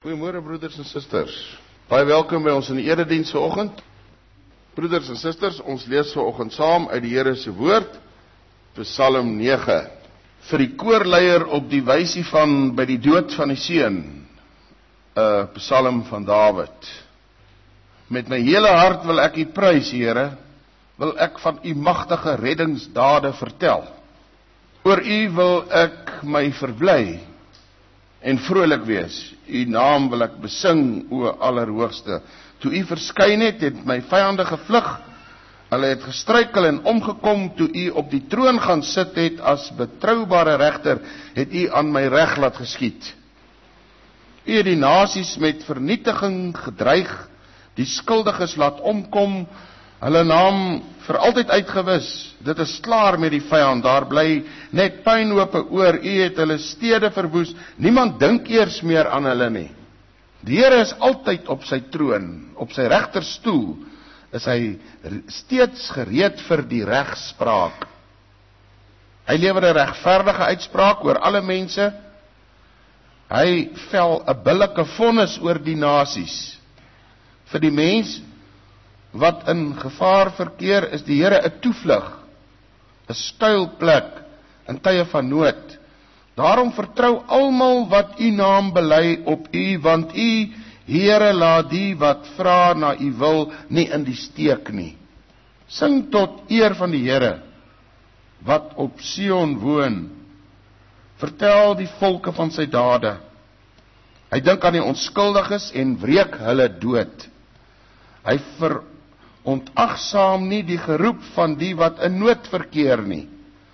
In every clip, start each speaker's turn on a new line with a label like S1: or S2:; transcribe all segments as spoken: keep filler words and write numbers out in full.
S1: Goeiemôre broeders en susters. Baie welkom by ons in die erediens vanoggend. Broeders en susters, ons lees vanoggend saam uit die Here se woord, Psalm nege. Vir die koorleier op die wysie van by die dood van die seun, 'n Psalm van Dawid. Met my hele hart wil ek U prys, Here, wil ek van U magtige reddingsdade vertel. Oor U wil ek my verbly en vrolik wees. U naam wil ek besing, o Allerhoogste. Toe U verskyn het, het my vyande gevlug. Hulle het gestruikel en omgekom. Toe U op die troon gaan sit het as betroubare regter, het U aan my reg laat geskied. U het die nasies met vernietiging gedreig, die skuldiges laat omkom, hulle naam vir altyd uitgewis. Dit is klaar met die vyand, daar bly net pynhope oor. U het hulle stede verwoes, niemand dink eers meer aan hulle nie. Die Here is altyd op sy troon, op sy regterstoel is hy steeds gereed vir die regspraak. Hy lewer 'n regverdige uitspraak oor alle mense. Hy vel 'n billike vonnis oor die nasies. Vir die mens wat in gevaar verkeer, is die Here 'n toevlug, 'n skuilplek in tye van nood. Daarom vertrou almal wat U naam bely op U, want U, Here, laat die wat vra na U wil nie in die steek nie. Sing tot eer van die Here wat op Sion woon. Vertel die volke van sy dade. Hy dink aan die onskuldiges en wreek hulle dood. Hy verontagsaam nie die geroep van die wat in nood verkeer nie.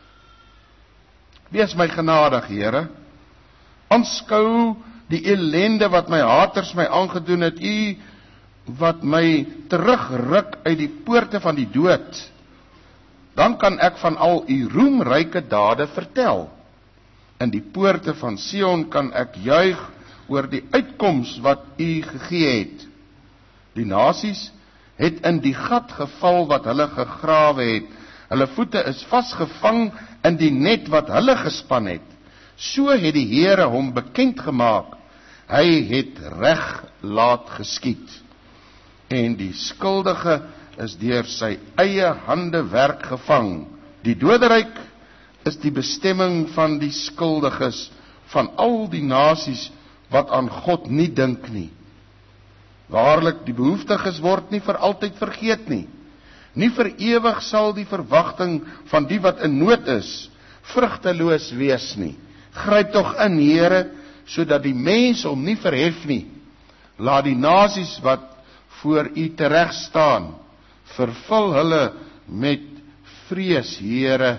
S1: Wees my genadig, Here. Aanskou die ellende wat my haters my aangedoen het. U wat my terugruk uit die poorte van die dood. Dan kan ek van al U roemryke dade vertel. In die poorte van Sion kan ek juig oor die uitkoms wat U gegee het. Die nasies het in die gat geval wat hulle gegrawe het. Hulle voete is vasgevang in die net wat hulle gespan het. So het die Here hom bekend gemaak. Hy het reg laat geskied. En die skuldige is deur sy eie hande werk gevang. Die doderyk is die bestemming van die skuldiges, van al die nasies wat aan God nie dink nie. Waarlik, die behoeftiges word nie vir altyd vergeet nie. Nie vir ewig sal die verwagting van die wat in nood is, vrugteloos wees nie. Gryp tog in, Here, sodat die mens hom nie verhef nie. Laat die nasies wat voor U tereg staan, vervul hulle met vrees, Here,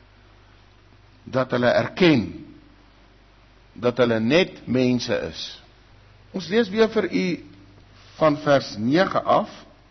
S1: dat hulle erken, dat hulle net mense is. Ons lees weer vir U van vers nege af.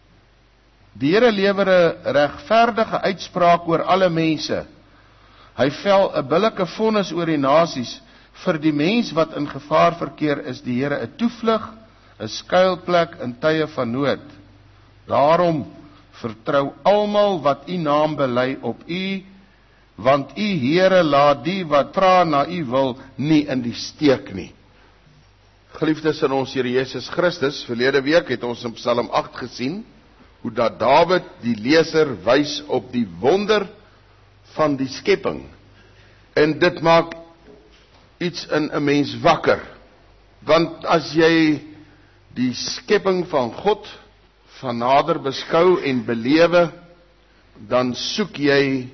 S1: Die Here lewer 'n regverdige uitspraak oor alle mense. Hy vel 'n billike vonnis oor die nasies. Vir die mens wat in gevaar verkeer, is die Here 'n toevlug, 'n skuilplek in tye van nood. Daarom vertrou almal wat U naam bely op U, want U, Here, laat die wat vra na U wil nie in die steek nie. Geliefdes in ons Here Jesus Christus, verlede week het ons in Psalm agt gesien, hoe dat Dawid die leser wys op die wonder van die skepping. En dit maak iets in 'n mens wakker. Want as jy die skepping van God van nader beskou en belewe, dan soek jy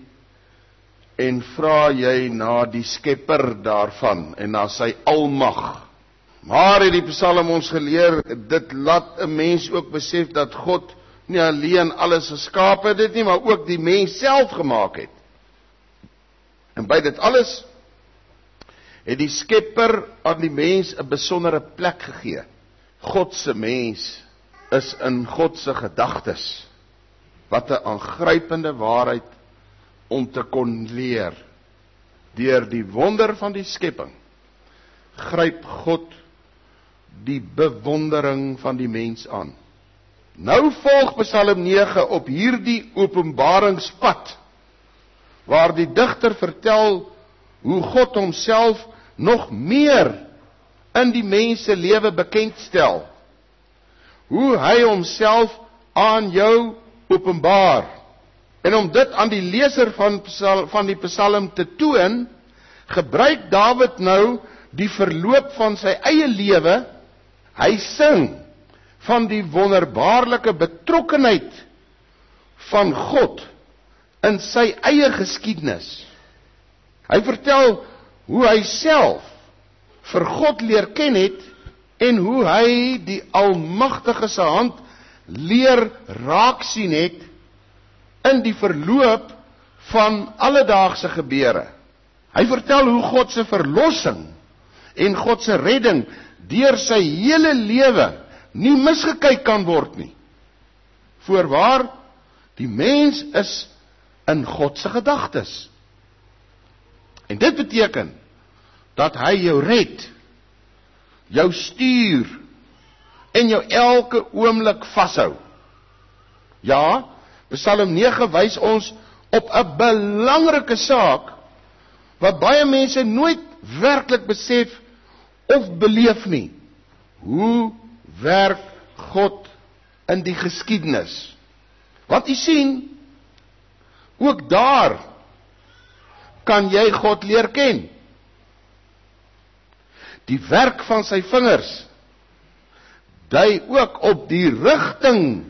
S1: en vra jy na die skepper daarvan en na sy almag. Maar het die Psalm ons geleer, dit laat 'n mens ook besef dat God nie alleen alles geskaap het dit nie, maar ook die mens self gemaak het. En by dit alles het die skepper aan die mens 'n besondere plek gegee. God se mens is in God se gedagtes. Wat 'n aangrypende waarheid om te kon leer. Deur die wonder van die skepping gryp God die bewondering van die mens aan. Nou volg Psalm nege op hierdie openbaringspad, waar die digter vertel hoe God homself nog meer in die mens se lewe bekendstel. Hoe hy homself aan jou openbaar. En om dit aan die leser van, van die Psalm te toon, gebruik Dawid nou die verloop van sy eie lewe. Hy sing van die wonderbaarlike betrokkenheid van God in sy eie geskiedenis. Hy vertel hoe hy self vir God leer ken het en hoe hy die Almagtige se hand leer raak sien het in die verloop van alledaagse gebeure. Hy vertel hoe God se verlossing en God se redding deur sy hele lewe nie misgekyk kan word nie. Voorwaar, die mens is in God se gedagtes. En dit beteken dat hy jou red, jou stuur en jou elke oomblik vashou. Ja, Psalm nege wys ons op 'n belangrike saak wat baie mense nooit werklik besef of beleef nie. Hoe werk God in die geskiedenis? Want u sien, ook daar kan jy God leer ken. Die werk van sy vingers dui ook op die rigting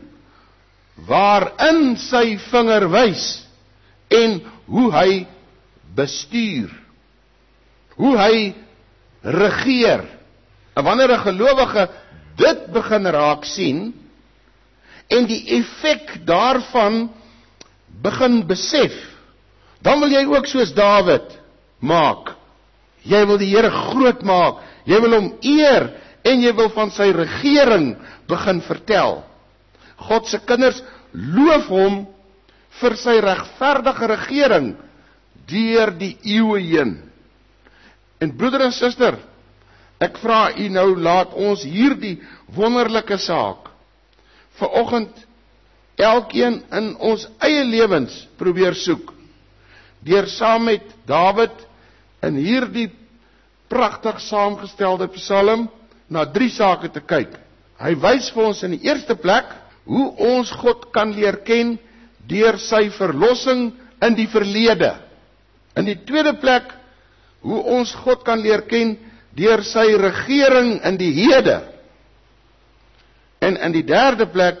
S1: waarin sy vinger wys en hoe hy bestuur, hoe hy regeer. En wanneer 'n gelowige dit begin raak sien en die effek daarvan begin besef, dan wil jy ook soos Dawid maak. Jy wil die Here groot maak, jy wil hom eer en jy wil van sy regering begin vertel. God se kinders loof hom vir sy regverdige regering deur die eeue heen. En broeder en suster, ek vra u nou, laat ons hierdie wonderlike saak vanoggend elkeen in ons eie lewens probeer soek, deur saam met Dawid in hierdie pragtig saamgestelde Psalm na drie sake te kyk. Hy wys vir ons in die eerste plek hoe ons God kan leer ken deur sy verlossing in die verlede. In die tweede plek hoe ons God kan leer ken deur sy regering in die hede. En in die derde plek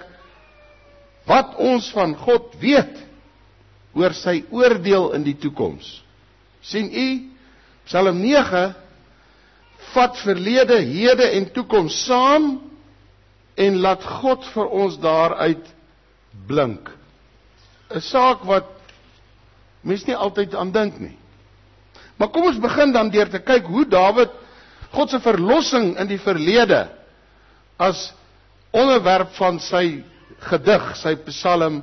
S1: wat ons van God weet oor sy oordeel in die toekoms. Sien u, Psalm nege vat verlede, hede en toekoms saam en laat God vir ons daaruit blink. 'n Saak wat mens nie altyd aan dink nie. Maar kom ons begin dan deur te kyk hoe Dawid God se verlossing in die verlede as onderwerp van sy gedig, sy Psalm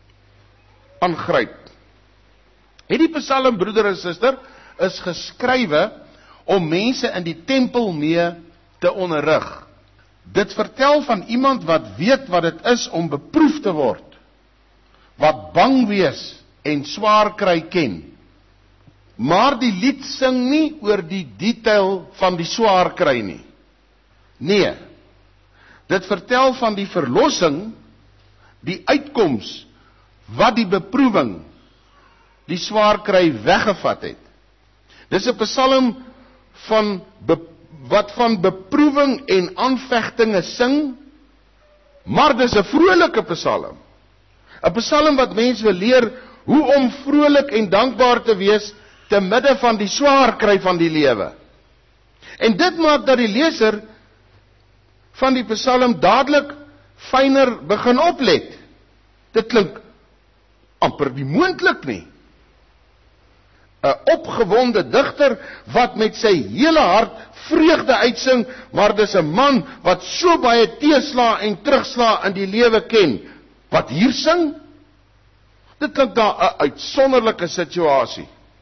S1: aangryp. Hierdie Psalm, broeder en suster, is geskrywe om mense in die tempel mee te onderrig. Dit vertel van iemand wat weet wat dit is om beproef te word, wat bang wees en swaar kry ken. Maar die lied sing nie oor die detail van die swaar kry nie. Nee, dit vertel van die verlossing, die uitkoms, wat die beproewing, die swaar kry weggevat het. Dis 'n Psalm van be, wat van beproewing en aanvegtinge sing, maar dis 'n vrolike Psalm. 'n Psalm wat mense wil leer hoe om vrolik en dankbaar te wees te midde van die swaar kry van die lewe. En dit maak dat die leser van die Psalm dadelik fyner begin oplet. Dit klink amper nie moontlik nie. 'n Opgewonde digter wat met sy hele hart vreugde uitsing, maar dis 'n man wat so baie teeslaa en terugslaa in die lewe ken. Wat hier sing? Dit klink na 'n uitsonderlike situasie.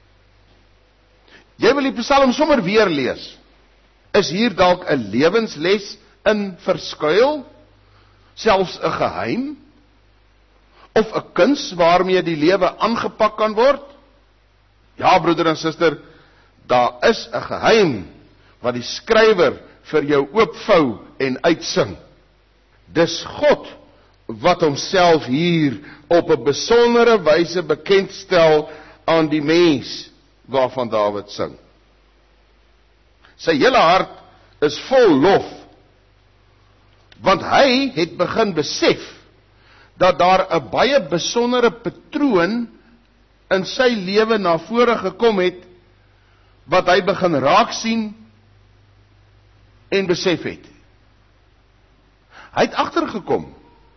S1: Jy wil die Psalm sommer weer lees. Is hier dalk 'n lewensles in verskuil? Selfs 'n geheim? Of 'n kuns waarmee die lewe aangepak kan word? Ja, broeder en suster, daar is 'n geheim wat die skrywer vir jou oopvou en uitsing. Dis God wat homself hier op 'n besondere wyse bekendstel aan die mens waarvan Dawid sing. Sy hele hart is vol lof, want hy het begin besef dat daar 'n baie besondere patroon in sy lewe na vore gekom het, wat hy begin raak sien en besef het. Hy het agtergekom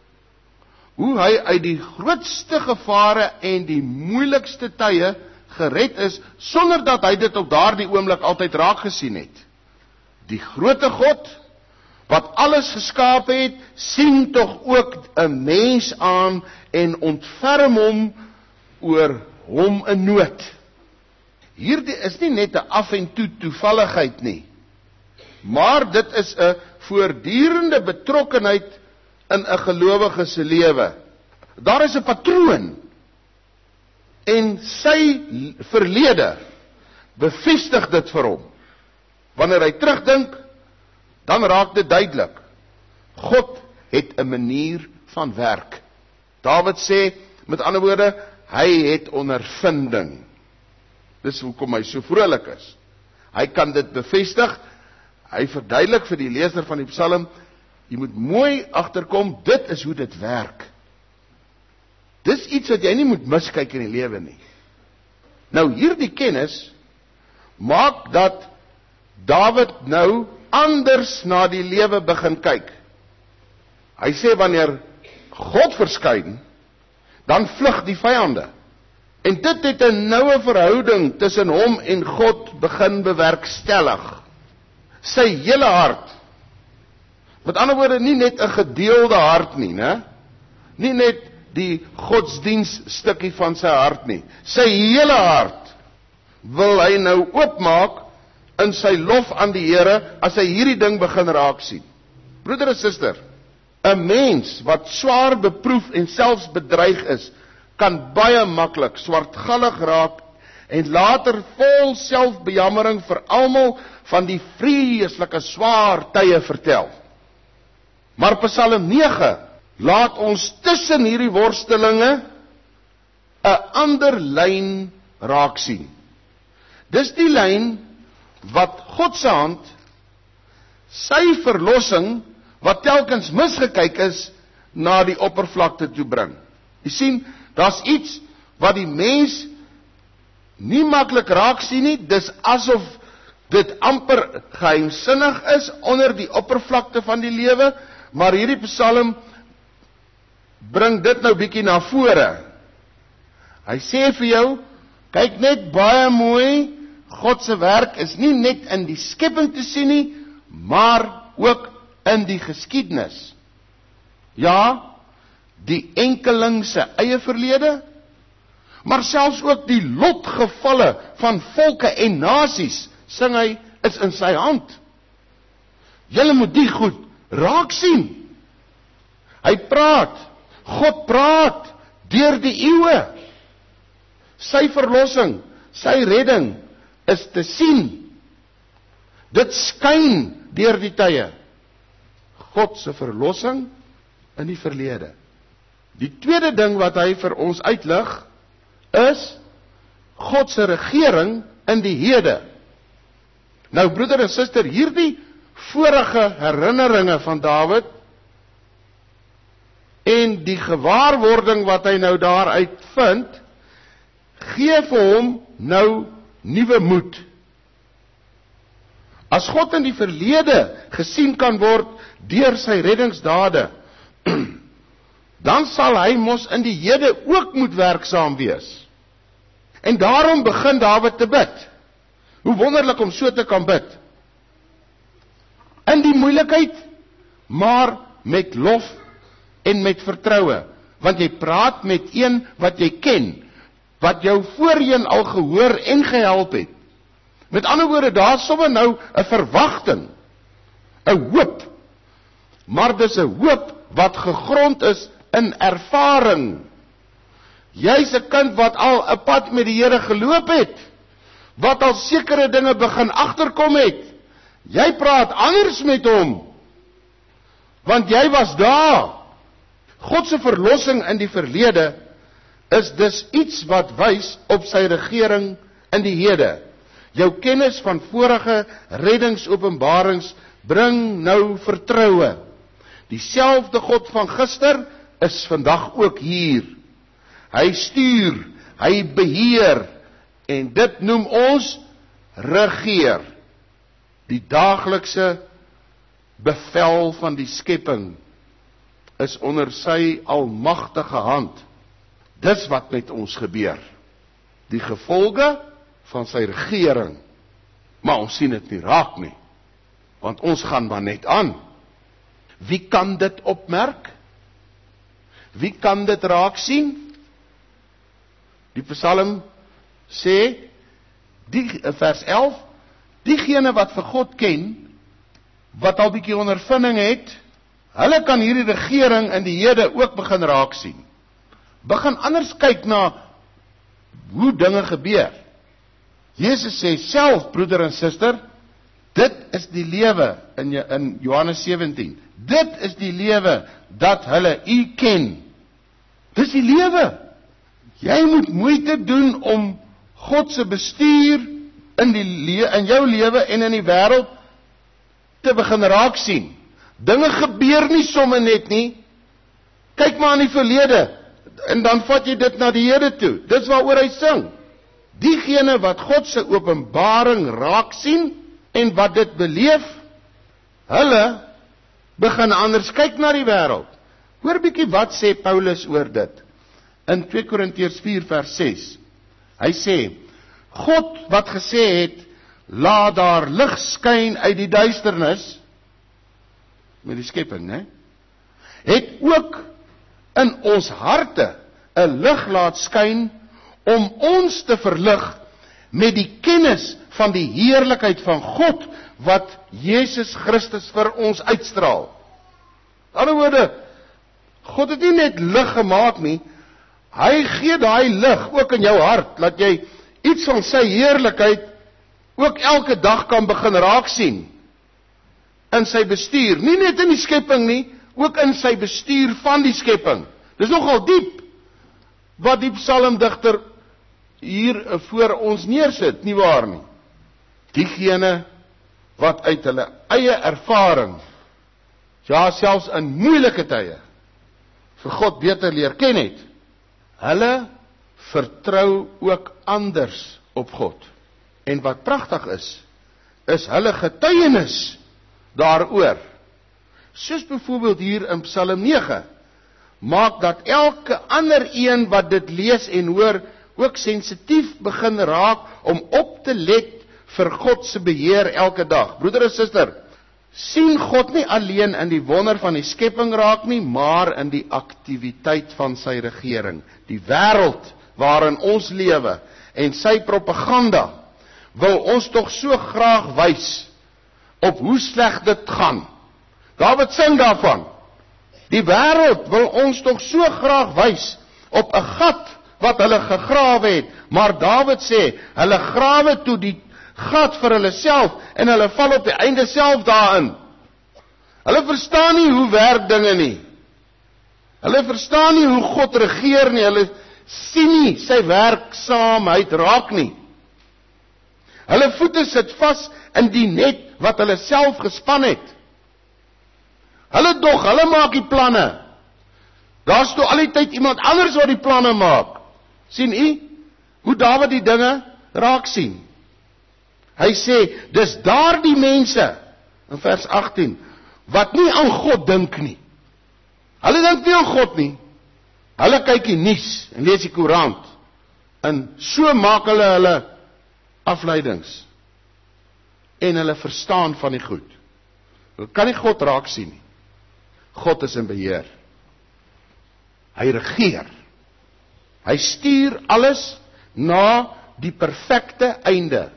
S1: hoe hy uit die grootste gevare en die moeilikste tye gered is, sonder dat hy dit op daardie oomblik altyd raak gesien het. Die groote God, wat alles geskaap het, sien tog ook 'n mens aan en ontferm hom oor hom in nood. Hierdie is nie net 'n af en toe toevalligheid nie, maar dit is 'n voortdurende betrokkenheid in 'n gelowige se lewe. Daar is 'n patroon, en sy verlede bevestig dit vir hom. Wanneer hy terugdink, dan raak dit duidelik. God het 'n manier van werk. Dawid sê, met ander woorde, hy het ondervinding. Dis hoekom hy so vrolik is. Hy kan dit bevestig. Hy verduidelik vir die leser van die Psalm, jy moet mooi agterkom, dit is hoe dit werk. Dis iets wat jy nie moet miskyk in die lewe nie. Nou hierdie kennis maak dat Dawid nou anders na die lewe begin kyk. Hy sê wanneer God verskyn, dan vlug die vyande. En dit het 'n noue verhouding tussen hom en God begin bewerkstellig. Sy hele hart. Met ander woorde, nie net 'n gedeelde hart nie, né? Nie net die godsdiens stukkie van sy hart nie. Sy hele hart wil hy nou oopmaak in sy lof aan die Here as hy hierdie ding begin raak sien. Broeder en suster, 'n mens wat swaar beproef en selfs bedreig is, kan baie maklik swartgallig raak en later vol selfbejammering vir almal van die vreeslike swaar tye vertel. Maar Psalm nege laat ons tussen hierdie worstelinge 'n ander lyn raak sien. Dis die lyn wat God se hand sy verlossing wat telkens misgekyk is na die oppervlakte toe bring. Jy sien, daar's iets wat die mens nie maklik raak sien nie, dis asof dit amper geheimsinnig is onder die oppervlakte van die lewe, maar hierdie Psalm bring dit nou bietjie na vore. Hy sê vir jou, kyk net baie mooi, God se werk is nie net in die skepping te sien nie, maar ook in die geskiedenis. Ja, die enkeling se eie verlede, maar selfs ook die lotgevalle van volke en nasies, sing hy, is in sy hand. Julle moet die goed raak sien. Hy praat, God praat deur die eeue. Sy verlossing, sy redding is te sien. Dit skyn deur die tye. God se verlossing in die verlede. Die tweede ding wat hy vir ons uitlig is God se regering in die hede. Nou broeder en suster, hierdie vorige herinneringe van Dawid en die gewaarwording wat hy nou daaruit vind, gee vir hom nou nuwe moed. As God in die verlede gesien kan word deur sy reddingsdade, dan sal hy mos in die hede ook moet werksaam wees. En daarom begin Dawid te bid. Hoe wonderlik om so te kan bid. In die moeilikheid, maar met lof en met vertroue, want jy praat met een wat jy ken, wat jou voorheen al gehoor en gehelp het. Met ander woorde, daar is sommer nou 'n verwagting, 'n hoop, maar dis 'n hoop wat gegrond is in ervaring. Jy's 'n kind wat al 'n pad met die Here geloop het, wat al sekere dinge begin agterkom het. Jy praat anders met hom, want jy was daar. God se verlossing in die verlede is dus iets wat wys op sy regering in die hede. Jou kennis van vorige reddingsopenbarings bring nou vertroue. Dieselfde God van gister is vandag ook hier. Hy stuur, hy beheer, en dit noem ons regeer. Die daaglikse bevel van die skepping is onder sy almagtige hand. Dis wat met ons gebeur. Die gevolge van sy regering. Maar ons sien dit nie raak nie, want ons gaan maar net aan. Wie kan dit opmerk? Wie kan dit raak sien? Die Psalm sê, die, vers elf, diegene wat vir God ken, wat al bietjie ondervinding het, hulle kan hierdie regering in die hede ook begin raak sien. Begin anders kyk na hoe dinge gebeur. Jesus sê self, broeder en suster, dit is die lewe in, in Johannes sewentien. Dit is die lewe dat hulle u ken. Dis die lewe. Jy moet moeite doen om God se bestuur in die le- in jou lewe en in die wêreld te begin raak sien. Dinge gebeur nie sommer net nie. Kyk maar aan die verlede en dan vat jy dit na die hede toe. Dis waaroor hy sing. Diegene wat God se openbaring raak sien en wat dit beleef, hulle begin anders kyk na die wêreld. Hoor bietjie wat sê Paulus oor dit. In twee Korintiërs vier vers ses. Hy sê, God wat gesê het, laat daar lig skyn uit die duisternis, met die skepping, né? Het ook in ons harte 'n lig laat skyn om ons te verlig met die kennis van die heerlikheid van God wat Jesus Christus vir ons uitstraal. In ander woorde, God het nie net lig gemaak nie, hy gee daai lig ook in jou hart, dat jy iets van sy heerlikheid ook elke dag kan begin raak sien in sy bestuur, nie net in die skepping nie, ook in sy bestuur van die skepping. Dis nogal diep wat die psalmdigter hier voor ons neersit, nie waar nie? Diegene wat uit hulle eie ervaring, ja selfs in moeilike tye, vir God beter leer ken het, hulle vertrou ook anders op God. En wat pragtig is, is hulle getuienis daaroor. Soos byvoorbeeld hier in Psalm nege, maak dat elke ander een wat dit lees en hoor, ook sensitief begin raak om op te let vir God se beheer elke dag. Broeder en suster, sien God nie alleen in die wonder van die skepping raak nie, maar in die aktiwiteit van sy regering. Die wêreld waarin ons lewe en sy propaganda wil ons tog so graag wys op hoe sleg dit gaan. Dawid sing daarvan. Die wêreld wil ons tog so graag wys op 'n gat wat hulle gegrawe het, maar Dawid sê, hulle grawe toe die gat vir hulle self en hulle val op die einde self daarin. Hulle verstaan nie hoe werk dinge nie. Hulle verstaan nie hoe God regeer nie. Hulle sien nie sy werksaamheid raak nie. Hulle voete sit vas in die net wat hulle self gespan het. Hulle dog, hulle maak die planne. Daar's toe al die tyd iemand anders wat die planne maak. Sien u hoe Dawid die dinge raak sien? Hy sê, dis daardie mense, in vers agttien, wat nie aan God dink nie. Hulle dink nie aan God nie. Hulle kyk die nuus en lees die koerant. En so maak hulle hulle afleidings. En hulle verstaan van die goed. Hulle kan nie God raak sien nie. God is in beheer. Hy regeer. Hy stuur alles na die perfekte einde.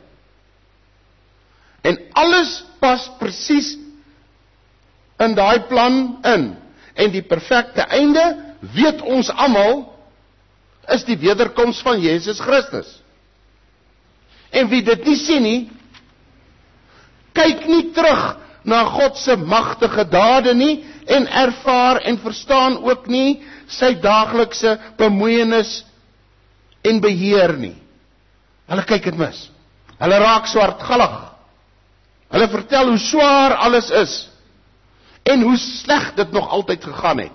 S1: En alles pas presies in daai plan in. En die perfekte einde, weet ons almal, is die wederkoms van Jesus Christus. En wie dit nie sien nie, Kyk nie terug na God se magtige dade nie en ervaar en verstaan ook nie sy daaglikse bemoeienis en beheer nie. Hulle kyk dit mis. Hulle raak swartgallig. Hulle vertel hoe swaar alles is en hoe sleg dit nog altyd gegaan het.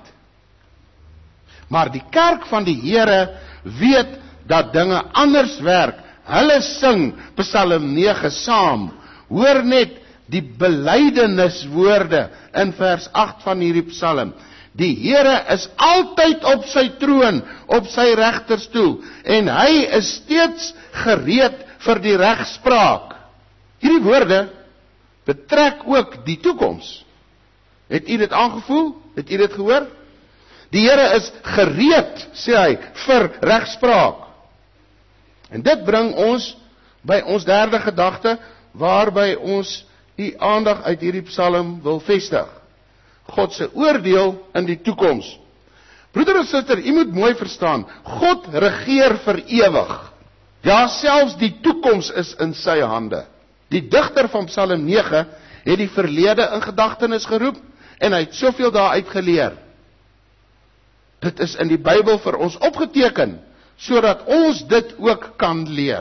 S1: Maar die kerk van die Here weet dat dinge anders werk. Hulle sing Psalm nege saam. Hoor net die belydeniswoorde in vers agt van hierdie Psalm. Die Here is altyd op sy troon, op sy regterstoel, en hy is steeds gereed vir die regspraak. Hierdie woorde betrek ook die toekoms. Het u dit aangevoel? Het u dit gehoor? Die Here is gereed, sê hy, vir regspraak. En dit bring ons by ons derde gedagte, waarby ons u aandag uit hierdie Psalm wil vestig. God se oordeel in die toekoms. Broeder en suster, u moet mooi verstaan, God regeer vir ewig. Ja, selfs die toekoms is in sy hande. Die digter van Psalm nege het die verlede in gedagtenis geroep en hy het soveel daaruit geleer. Dit is in die Bybel vir ons opgeteken, sodat ons dit ook kan leer.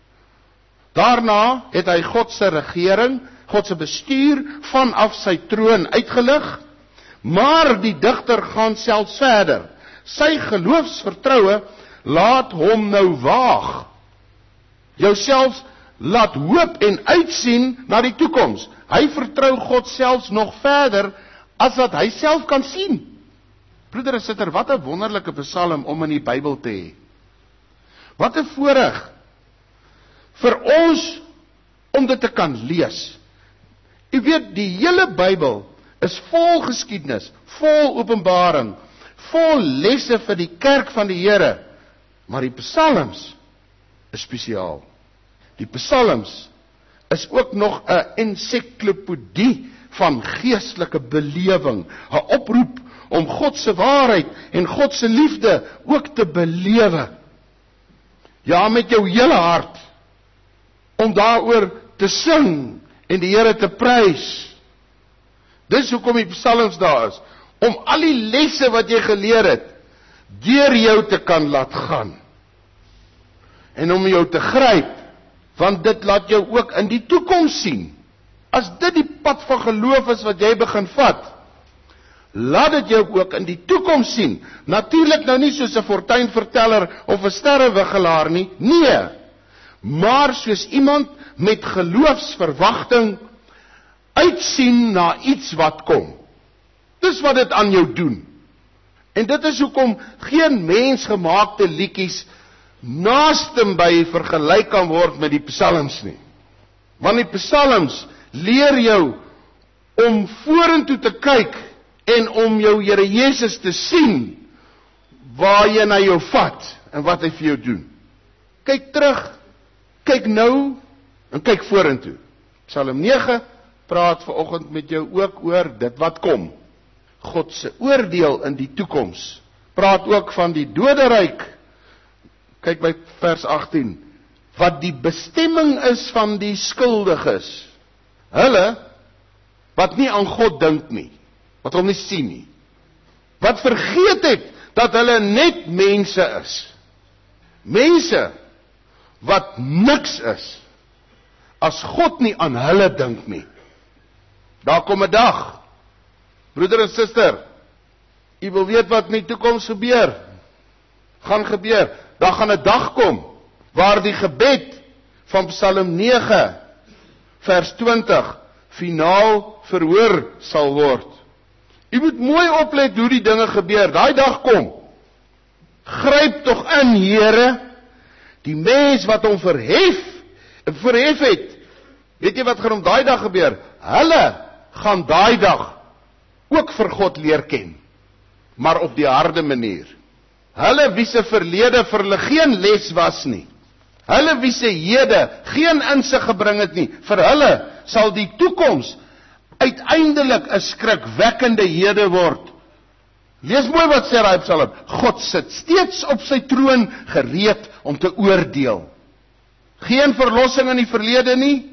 S1: Daarna het hy God se regering, God se bestuur vanaf sy troon uitgelig, maar die digter gaan selfs verder. Sy geloofsvertroue laat hom nou waag. Jouself laat hoop en uitsien na die toekoms. Hy vertrou God selfs nog verder as wat hy self kan sien. Broeder en suster, wat 'n wonderlike Psalm om in die Bybel te hê. Wat 'n voorreg vir ons om dit te kan lees. U weet, die hele Bybel is vol geskiedenis, vol openbaring, vol lesse vir die kerk van die Here, maar die Psalms is spesiaal. Die Psalms is ook nog 'n ensiklopedie van geestelike belewing, 'n oproep om God se waarheid en God se liefde ook te belewe. Ja, met jou hele hart, om daaroor te sing en die Here te prys. Dis hoekom die Psalms daar is, om al die lesse wat jy geleer het, deur jou te kan laat gaan. En om jou te gryp, want dit laat jou ook in die toekoms sien. As dit die pad van geloof is wat jy begin vat, laat dit jou ook in die toekoms sien. Natuurlik nou nie soos 'n fortuinverteller of 'n sterrewigelaar nie, nee, maar soos iemand met geloofsverwagting uitsien na iets wat kom. Dis wat dit aan jou doen. En dit is hoekom geen mensgemaakte liedjies naaste by vergelyk kan word met die Psalms nie. Want die Psalms leer jou om vorentoe te kyk en om jou Here Jesus te sien waar jy na jou vat en wat hy vir jou doen. Kyk terug, kyk nou en kyk vorentoe. Psalm nege praat vanoggend met jou ook oor dit wat kom. God se oordeel in die toekoms. Praat ook van die doderyk. Kyk by vers agttien. Wat die bestemming is van die skuldiges. Hulle wat nie aan God dink nie, wat hom nie sien nie. Wat vergeet het dat hulle net mense is. Mense wat niks is as God nie aan hulle dink nie. Daar kom 'n dag, broeder en suster, u wil weet wat in die toekoms gebeur, gaan gebeur, daar gaan 'n dag kom, waar die gebed van Psalm nege, vers twintig, finaal verhoor sal word. U moet mooi oplet hoe die dinge gebeur, daai dag kom. Gryp tog in, Here, die mens wat hom verhef, verhef het. Weet jy wat gaan om daai dag gebeur? Hulle gaan daai dag ook vir God leer ken, maar op die harde manier. Hulle wie se verlede vir hulle geen les was nie. Hulle wie se hede geen insig gebring het nie, vir hulle sal die toekoms uiteindelik 'n skrikwekkende hede word. Lees mooi wat sê daai Psalm. God sit steeds op sy troon gereed om te oordeel. Geen verlossing in die verlede nie,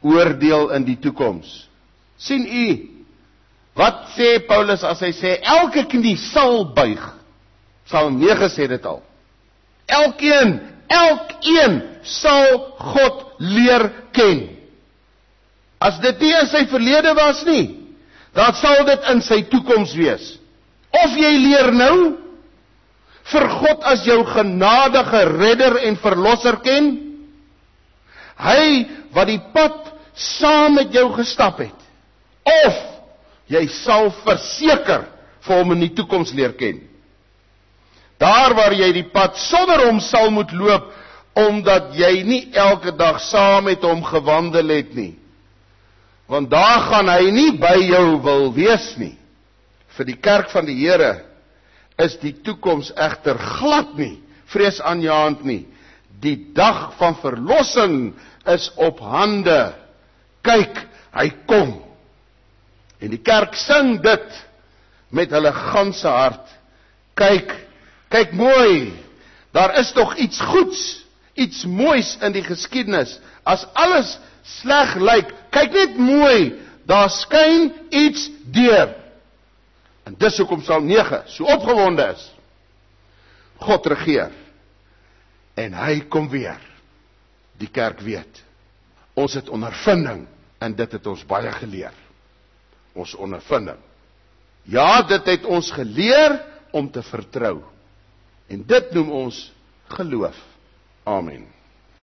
S1: oordeel in die toekoms. Sien u, wat sê Paulus as hy sê, elke knie sal buig? Psalm nege sê dit al. Elkeen, elkeen sal God leer ken. As dit nie in sy verlede was nie, dan sal dit in sy toekoms wees. Of jy leer nou, vir God as jou genadige redder en verlosser ken, hy wat die pad saam met jou gestap het, of jy sal verseker vir hom in die toekoms leer ken. Daar waar jy die pad sonder hom sal moet loop, omdat jy nie elke dag saam met hom gewandel het nie. Want daar gaan hy nie by jou wil wees nie. Vir die kerk van die Here is die toekoms egter glad nie, vreesaanjaend nie. Die dag van verlossing is op hande. Kyk, hy kom. En die kerk sing dit met hulle ganse hart. Kyk, kyk mooi, daar is toch iets goeds, iets moois in die geskiedenis. As alles sleg lyk, kyk net mooi, daar skyn iets deur. En dis hoekom Psalm nege so opgewonde is. God regeer. En hy kom weer. Die kerk weet. Ons het ondervinding, en dit het ons baie geleer. Ons ondervinding. Ja, dit het ons geleer om te vertrou. En dit noem ons geloof. Amen.